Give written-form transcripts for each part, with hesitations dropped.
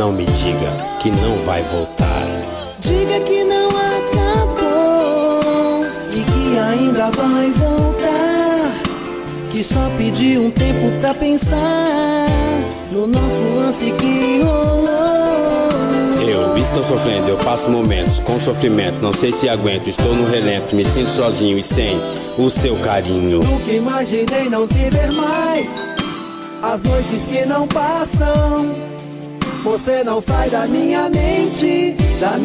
Não me diga que não vai voltar. Diga que não acabou e que ainda vai voltar, que só pedi um tempo pra pensar no nosso lance que rolou. Eu estou sofrendo, eu passo momentos com sofrimentos, não sei se aguento, estou no relento, me sinto sozinho e sem o seu carinho. Nunca imaginei não te ver mais, as noites que não passam. Você não sai da minha mente,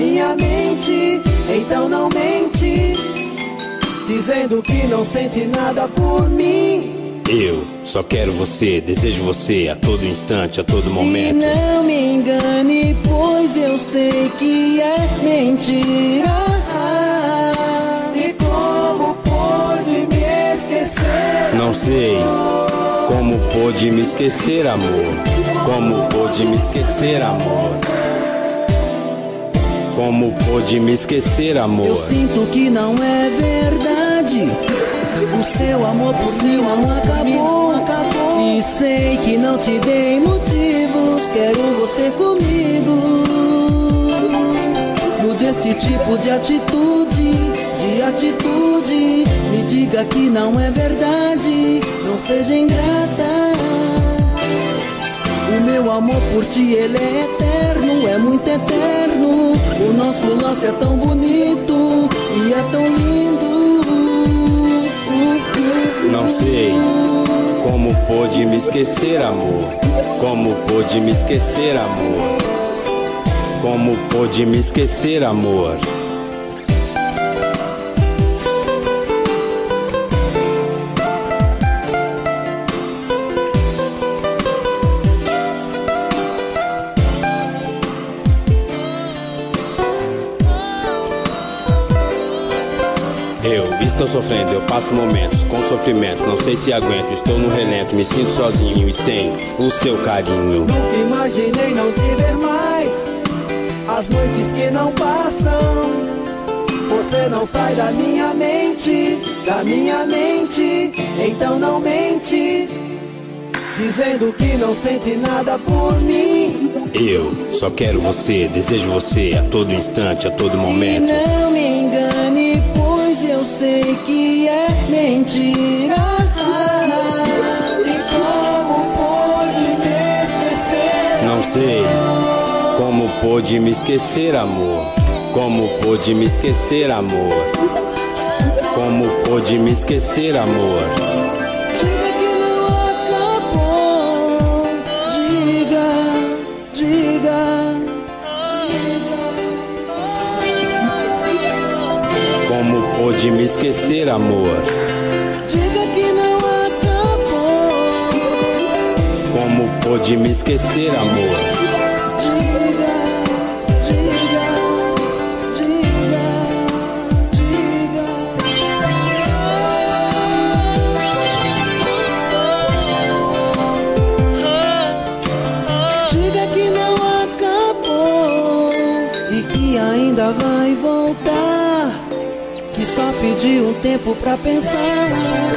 então não mente, dizendo que não sente nada por mim. Eu só quero você, desejo você a todo instante, a todo momento. E não me engane, pois eu sei que é mentira. E como pôde me esquecer? Não sei como pôde me esquecer, amor. Como pôde me esquecer, amor. Como pôde me esquecer, amor. Eu sinto que não é verdade, o seu amor por mim não acabou. E sei que não te dei motivos, quero você comigo. Mude esse tipo de atitude, me diga que não é verdade, não seja ingrata. O meu amor por ti, ele é eterno, é muito eterno. O nosso lance é tão bonito e é tão lindo. Não sei como pôde me esquecer, amor. Como pôde me esquecer, amor. Como pôde me esquecer, amor. Eu estou sofrendo, eu passo momentos com sofrimentos, não sei se aguento, estou no relento, me sinto sozinho e sem o seu carinho. Nunca imaginei não te ver mais, as noites que não passam. Você não sai da minha mente, então não mente, dizendo que não sente nada por mim. Eu só quero você, desejo você a todo instante, a todo momento. E não me engane, pois eu sei que é mentira. E como pôde me esquecer? Não sei como pôde me esquecer, amor. Como pôde me esquecer, amor. Como pôde me esquecer, amor. Diga que não acabou. Diga. Como pôde me esquecer, amor. Diga que não acabou. Como pôde me esquecer, amor. Diga. Diga que não acabou e que ainda vai voltar, que só pedi um tempo pra pensar.